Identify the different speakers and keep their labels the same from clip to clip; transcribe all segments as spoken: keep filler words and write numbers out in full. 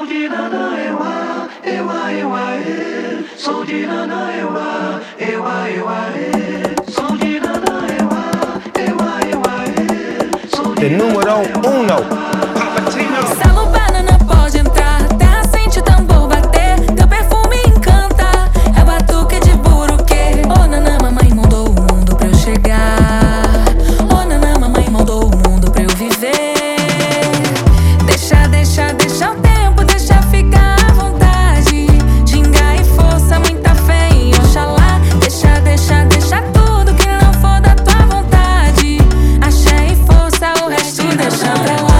Speaker 1: Som de nanã, eua, eua, eua, e. Som de nanã, eua, eua, eua, e. Som de nanã, eua, eua, eua, e. Som de
Speaker 2: The número uno.
Speaker 3: Salubana não pode entrar, terra sente o tambor bater, teu perfume encanta, é batuque de buruquê. Oh nanã, mamãe moldou o mundo pra eu chegar. Oh nanã, mamãe moldou o mundo pra eu viver. Deixa, deixa, deixa o tempo, deixa ficar à vontade. Ginga e força, muita fé em Oxalá. Deixa, deixa, deixa tudo que não for da tua vontade. Axé e força, o resto deixa pra lá.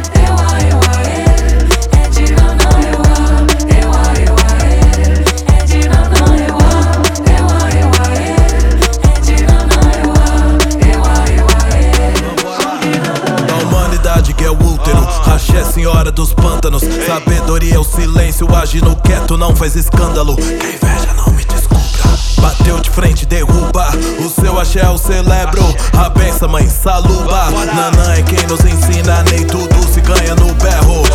Speaker 4: Axé, senhora dos pântanos. Sabedoria é o silêncio, agindo quieto, não faz escândalo. Que a inveja não me descubra. Bateu de frente, derruba. O seu axé eu celebro. A benção, mãe, saluba. Nanã é quem nos ensina, nem tudo se ganha no berro.